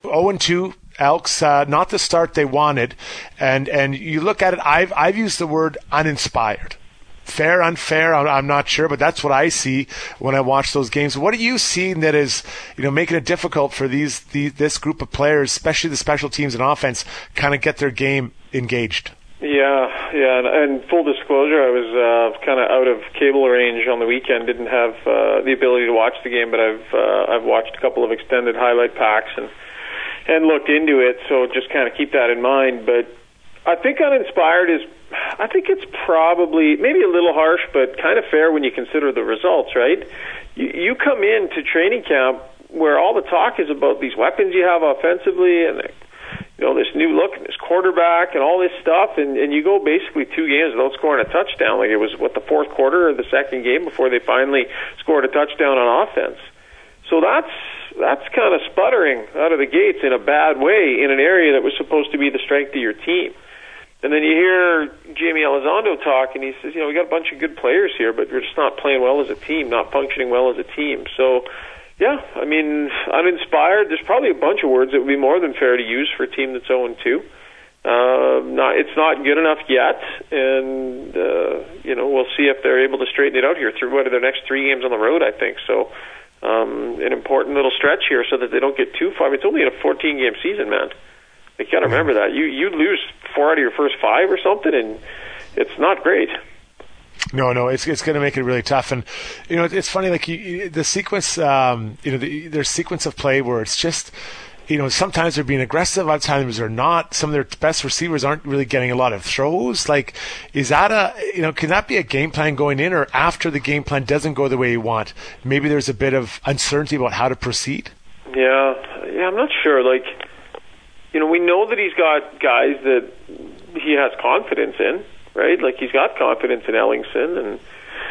0-2. Elks, not the start they wanted, and you look at it. I've used the word uninspired. Fair, unfair, I'm not sure, but that's what I see when I watch those games. What are you seeing that is, making it difficult for this group of players, especially the special teams and offense, kind of get their game engaged? Yeah, and full disclosure, I was kind of out of cable range on the weekend. Didn't have the ability to watch the game, but I've watched a couple of extended highlight packs and looked into it. So just kind of keep that in mind. But I think uninspired I think it's probably maybe a little harsh, but kind of fair when you consider the results, right? You come into training camp where all the talk is about these weapons you have offensively and this new look and this quarterback and all this stuff, and you go basically 2 games without scoring a touchdown. Like it was, the fourth quarter or the second game before they finally scored a touchdown on offense. So that's kind of sputtering out of the gates in a bad way in an area that was supposed to be the strength of your team. And then you hear Jamie Elizondo talk, and he says, we got a bunch of good players here, but we're just not playing well as a team, not functioning well as a team. So, yeah, I mean, uninspired, there's probably a bunch of words that would be more than fair to use for a team that's 0-2. It's not good enough yet, and, we'll see if they're able to straighten it out here through their next 3 games on the road, I think. So, an important little stretch here so that they don't get too far. It's only in a 14-game season, man. You got to remember that. You lose 4 out of your first 5 or something, and it's not great. No, it's going to make it really tough. And, it's funny, like the sequence, there's sequence of play where it's just, sometimes they're being aggressive, other times they're not. Some of their best receivers aren't really getting a lot of throws. Like, is that can that be a game plan going in, or after the game plan doesn't go the way you want, maybe there's a bit of uncertainty about how to proceed? Yeah, I'm not sure. Like, we know that he's got guys that he has confidence in, right? Like he's got confidence in Ellingson, and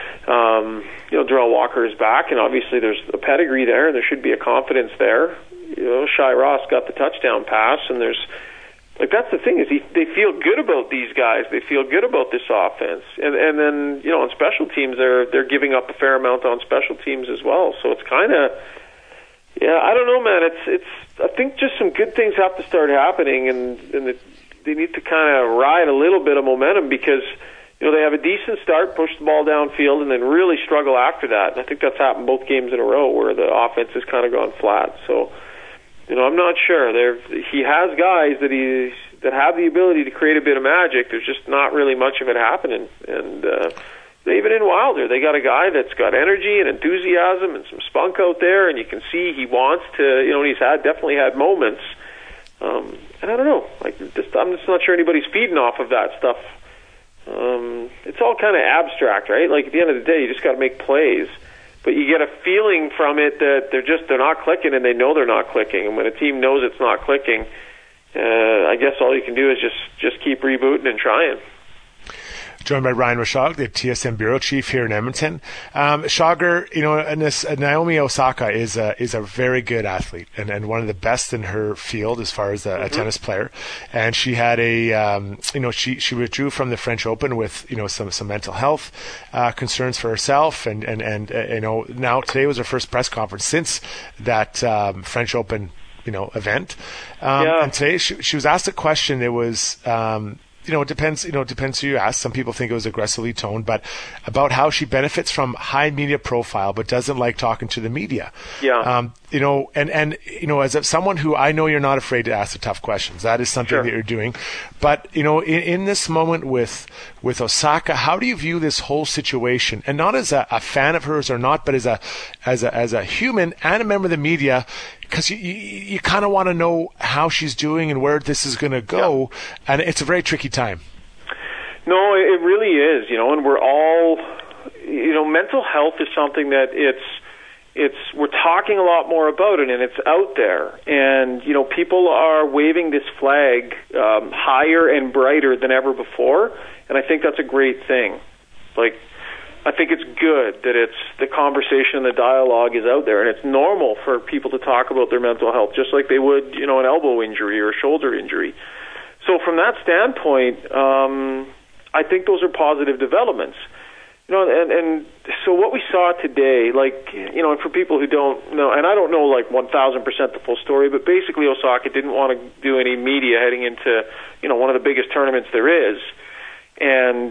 Darrell Walker is back, and obviously there's a pedigree there, and there should be a confidence there. Shai Ross got the touchdown pass, and that's the thing is they feel good about these guys. They feel good about this offense, and then on special teams they're giving up a fair amount on special teams as well. So it's kind of. Yeah, I don't know, man. It's. I think just some good things have to start happening, and they need to kind of ride a little bit of momentum because they have a decent start, push the ball downfield, and then really struggle after that. And I think that's happened both games in a row where the offense has kind of gone flat. So, I'm not sure. He has guys that have the ability to create a bit of magic. There's just not really much of it happening, and. Even in Wilder, they got a guy that's got energy and enthusiasm and some spunk out there, and you can see he wants to. He's definitely had moments, and I don't know. I'm just not sure anybody's feeding off of that stuff. It's all kind of abstract, right? Like at the end of the day, you just got to make plays, but you get a feeling from it that they're not clicking, and they know they're not clicking. And when a team knows it's not clicking, I guess all you can do is just keep rebooting and trying. Joined by Ryan Rishaug, the TSN bureau chief here in Edmonton. Schauger, and Naomi Osaka is a very good athlete and one of the best in her field as far as a tennis player. And she had she withdrew from the French Open with some mental health concerns for herself. And now today was her first press conference since that French Open event. And today she was asked a question. It was. It depends who you ask. Some people think it was aggressively toned, but about how she benefits from high media profile, but doesn't like talking to the media. Yeah. As someone who I know you're not afraid to ask the tough questions. That is something that you're doing. But, in this moment with Osaka, how do you view this whole situation? And not as a fan of hers or not, but as a human and a member of the media, because you kind of want to know how she's doing and where this is going to go, and it's a very tricky time. No, it really is, and we're all, mental health is something that we're talking a lot more about it, and it's out there, and people are waving this flag higher and brighter than ever before, and I think that's a great thing. I think it's good that the conversation, the dialogue is out there, and it's normal for people to talk about their mental health, just like they would, an elbow injury or a shoulder injury. So from that standpoint, I think those are positive developments. And so what we saw today, and for people who don't know, and I don't know 1,000% the full story, but basically Osaka didn't want to do any media heading into, one of the biggest tournaments there is. And,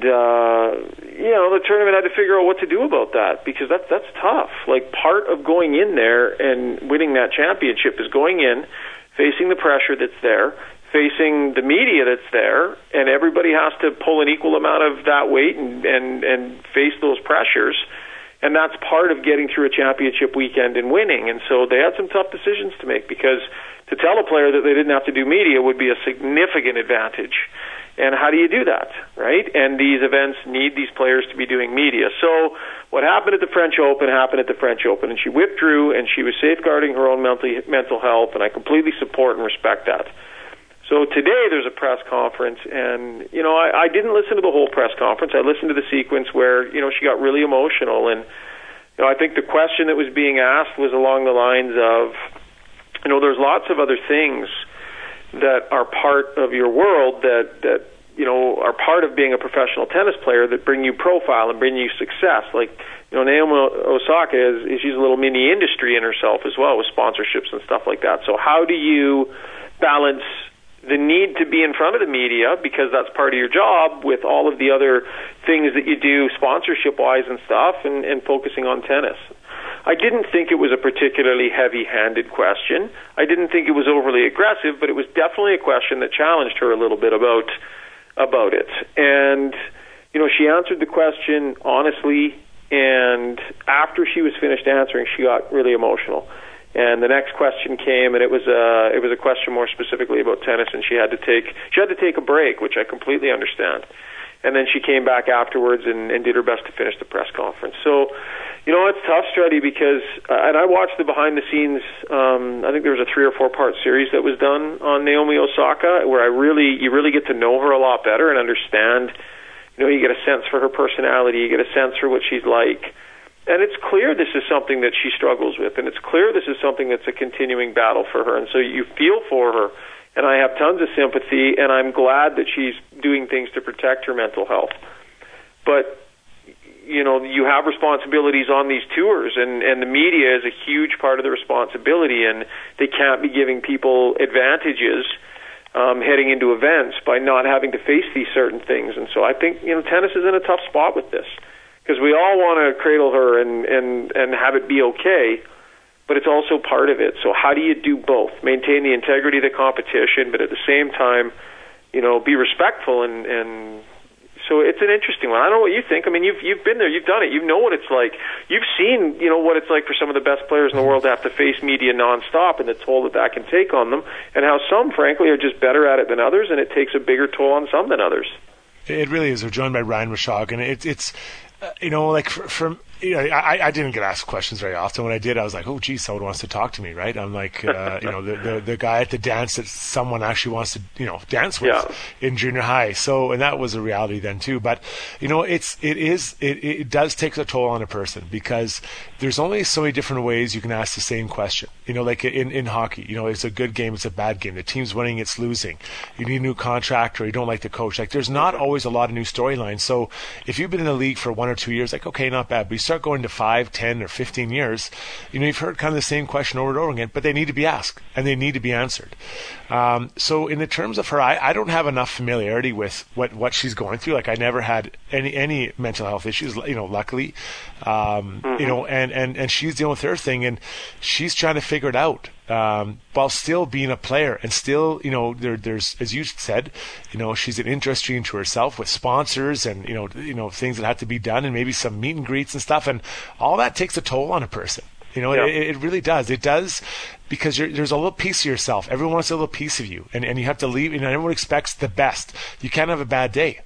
the tournament had to figure out what to do about that, because that's tough. Part of going in there and winning that championship is going in, facing the pressure that's there, facing the media that's there, and everybody has to pull an equal amount of that weight and face those pressures. And that's part of getting through a championship weekend and winning. And so they had some tough decisions to make, because to tell a player that they didn't have to do media would be a significant advantage. And how do you do that, right? And these events need these players to be doing media. So what happened at the French Open happened at the French Open, and she withdrew, and she was safeguarding her own mental health, and I completely support and respect that. So today there's a press conference, and, I didn't listen to the whole press conference. I listened to the sequence where, she got really emotional, and, I think the question that was being asked was along the lines of, there's lots of other things that are part of your world that are part of being a professional tennis player that bring you profile and bring you success. Naomi Osaka she's a little mini industry in herself as well, with sponsorships and stuff like that. So how do you balance the need to be in front of the media, because that's part of your job, with all of the other things that you do sponsorship-wise and stuff, and focusing on tennis? I didn't think it was a particularly heavy-handed question. I didn't think it was overly aggressive, but it was definitely a question that challenged her a little bit about it. And, she answered the question honestly, and after she was finished answering, she got really emotional. And the next question came, and it was a question more specifically about tennis, and she had to take a break, which I completely understand. And then she came back afterwards and did her best to finish the press conference. So, it's tough, Struddy, because, and I watched the behind the scenes, I think there was a 3 or 4 part series that was done on Naomi Osaka, where you really get to know her a lot better and understand, you get a sense for her personality, you get a sense for what she's like. And it's clear this is something that she struggles with, and it's clear this is something that's a continuing battle for her. And so you feel for her, and I have tons of sympathy, and I'm glad that she's doing things to protect her mental health. But, you have responsibilities on these tours, and the media is a huge part of the responsibility, and they can't be giving people advantages heading into events by not having to face these certain things. And so I think, tennis is in a tough spot with this, because we all want to cradle her and have it be okay, but it's also part of it. So how do you do both? Maintain the integrity of the competition, but at the same time, be respectful. And so it's an interesting one. I don't know what you think. I mean, you've been there, you've done it, you know what it's like. You've seen, what it's like for some of the best players in the world to have to face media nonstop, and the toll that can take on them, and how some, frankly, are just better at it than others, and it takes a bigger toll on some than others. It really is. We're joined by Ryan Rishaug, and it's I didn't get asked questions very often. When I did, I was like, oh, geez, someone wants to talk to me, right? I'm like, the guy at the dance that someone actually wants to, dance with in junior high. So, and that was a reality then too. But, it does take a toll on a person, because there's only so many different ways you can ask the same question. Like in hockey, it's a good game, it's a bad game. The team's winning, it's losing. You need a new contract, or you don't like the coach. There's not always a lot of new storylines. So if you've been in the league for 1 or 2 years, okay, not bad. But you start going to 5, 10, or 15 years, you've heard kind of the same question over and over again, but they need to be asked and they need to be answered. So in the terms of her, I don't have enough familiarity with what she's going through. I never had any mental health issues, luckily. And she's dealing with her thing, and she's trying to figure it out, while still being a player, and still, there's, as you said, she's an industry into herself with sponsors and, things that have to be done, and maybe some meet and greets and stuff. And all that takes a toll on a person. It really does. It does, because there's a little piece of yourself. Everyone wants a little piece of you, and you have to leave, and everyone expects the best. You can't have a bad day.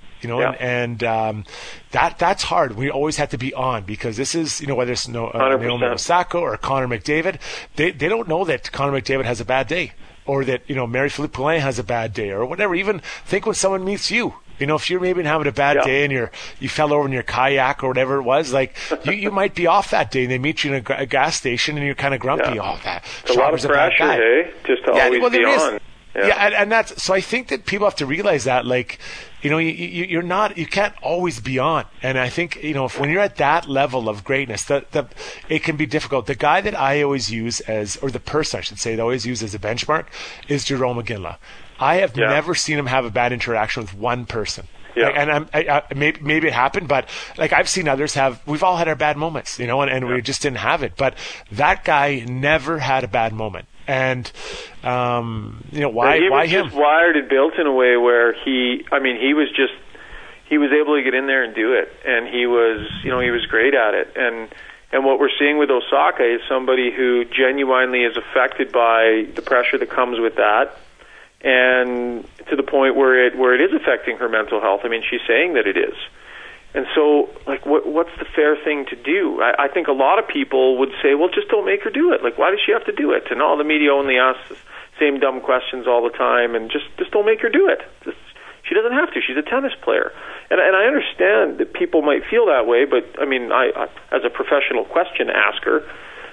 That's hard. We always have to be on, because this is, whether it's Naomi Osaka or Connor McDavid, they don't know that Connor McDavid has a bad day, or that, Marie-Philippe Poulin has a bad day, or whatever. Even think when someone meets you. If you're maybe having a bad day and you fell over in your kayak or whatever it was, you might be off that day, and they meet you in a gas station and you're kind of grumpy. Oh, it's a lot of pressure, hey? Just to always be on. And that's so. I think that people have to realize that, like, you're not, you can't always be on. And I think, when you're at that level of greatness, it can be difficult. The guy that I always use or the person I should say, that I always use as a benchmark is Jarome Iginla. I have never seen him have a bad interaction with one person. Yeah. And maybe it happened, but like I've seen others have. We've all had our bad moments, and we just didn't have it. But that guy never had a bad moment. And why he was him? Just wired and built in a way where he was able to get in there and do it, and he was great at it. And what we're seeing with Osaka is somebody who genuinely is affected by the pressure that comes with that, and to the point where it is affecting her mental health. I mean, she's saying that it is. And so, like, what's the fair thing to do? I think a lot of people would say, well, just don't make her do it. Like, why does she have to do it? And all the media only asks the same dumb questions all the time, and just don't make her do it. She doesn't have to. She's a tennis player. And I understand that people might feel that way, but, I mean, I as a professional question asker,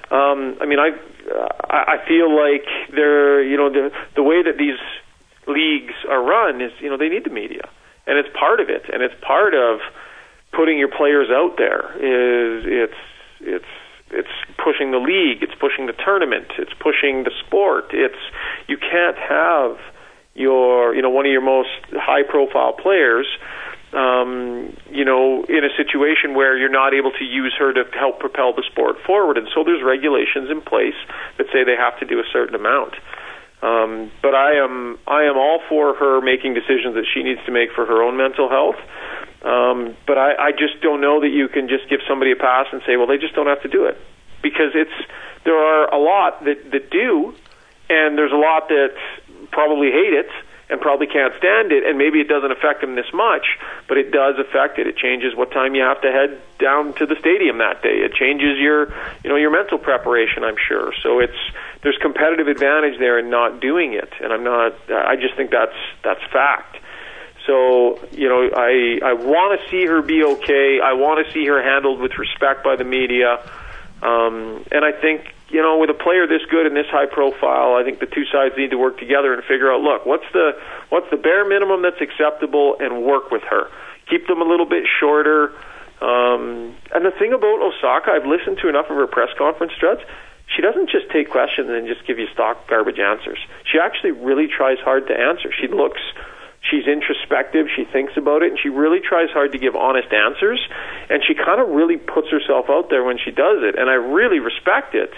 I feel like the way that these leagues are run is, they need the media. And it's part of it. And it's part of putting your players out there. It's pushing the league, it's pushing the tournament, it's pushing the sport. You can't have one of your most high profile players in a situation where you're not able to use her to help propel the sport forward. And so there's regulations in place that say they have to do a certain amount. But I am all for her making decisions that she needs to make for her own mental health. But I just don't know that you can just give somebody a pass and say, well, they just don't have to do it. Because there are a lot that do, and there's a lot that probably hate it and probably can't stand it, and maybe it doesn't affect them this much, but it does affect it. It changes what time you have to head down to the stadium that day. It changes your mental preparation, I'm sure. So there's competitive advantage there in not doing it, and I just think that's fact. So, I want to see her be okay. I want to see her handled with respect by the media. And I think, with a player this good and this high profile, I think the two sides need to work together and figure out, look, what's the bare minimum that's acceptable, and work with her. Keep them a little bit shorter. And the thing about Osaka, I've listened to enough of her press conference, Struds. She doesn't just take questions and just give you stock garbage answers. She actually really tries hard to answer. She's introspective, she thinks about it, and she really tries hard to give honest answers, and she kind of really puts herself out there when she does it, and I really respect it.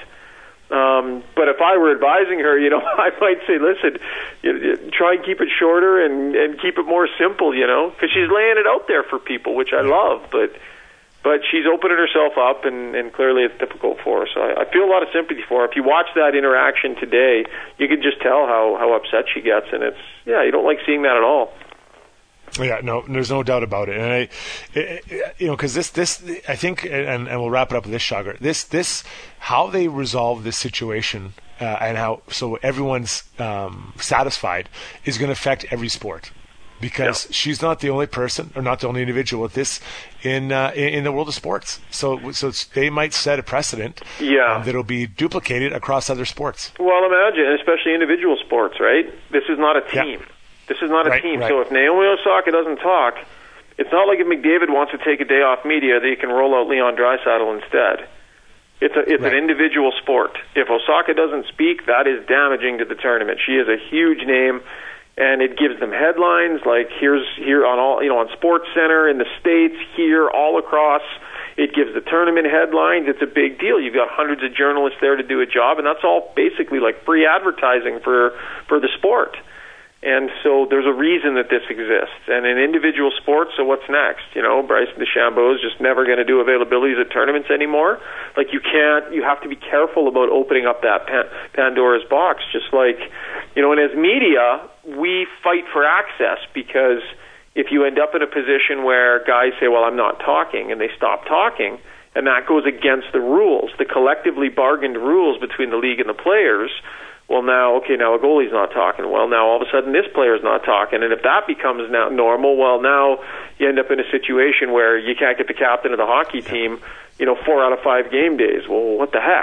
But if I were advising her, I might say, listen, try and keep it shorter and keep it more simple, because she's laying it out there for people, which I love, but she's opening herself up, and clearly it's difficult for her. So I feel a lot of sympathy for her. If you watch that interaction today, you can just tell how upset she gets, and you don't like seeing that at all. Yeah, no, there's no doubt about it. And because this, I think, and we'll wrap it up with this, Sagar. This, how they resolve this situation and how so everyone's satisfied is going to affect every sport. Because she's not the only person or not the only individual with this in the world of sports. So they might set a precedent that'll be duplicated across other sports. Well, imagine, especially individual sports, right? This is not a team. This is not a team. Right. So if Naomi Osaka doesn't talk, it's not like if McDavid wants to take a day off media that he can roll out Leon Draisaitl instead. It's an individual sport. If Osaka doesn't speak, that is damaging to the tournament. She is a huge name. And it gives them headlines like here on all on SportsCenter in the States, here all across. It gives the tournament headlines. It's a big deal. You've got hundreds of journalists there to do a job, and that's all basically like free advertising for the sport. And so there's a reason that this exists. And in individual sports, so what's next? Bryson DeChambeau is just never going to do availabilities at tournaments anymore. Like you have to be careful about opening up that Pandora's box. Just like, and as media, we fight for access because if you end up in a position where guys say, well, I'm not talking, and they stop talking, and that goes against the rules, the collectively bargained rules between the league and the players, well, now a goalie's not talking. Well, now all of a sudden this player's not talking. And if that becomes now normal, well, now you end up in a situation where you can't get the captain of the hockey team, 4 out of 5 game days. Well, what the heck?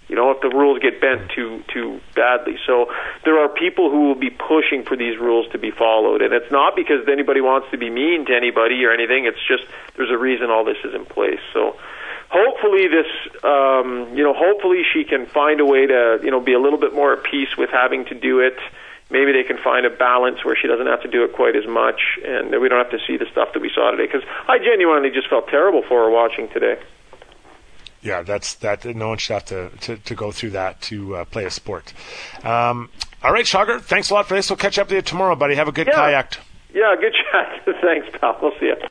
if the rules get bent too badly. So there are people who will be pushing for these rules to be followed, and it's not because anybody wants to be mean to anybody or anything. It's just there's a reason all this is in place. So hopefully hopefully she can find a way to, be a little bit more at peace with having to do it. Maybe they can find a balance where she doesn't have to do it quite as much, and we don't have to see the stuff that we saw today, because I genuinely just felt terrible for her watching today. Yeah, that. No one should have to go through that to play a sport. All right, Shagar, thanks a lot for this. We'll catch up with you tomorrow, buddy. Have a good kayak. Yeah, good chat. Thanks, pal. We'll see you.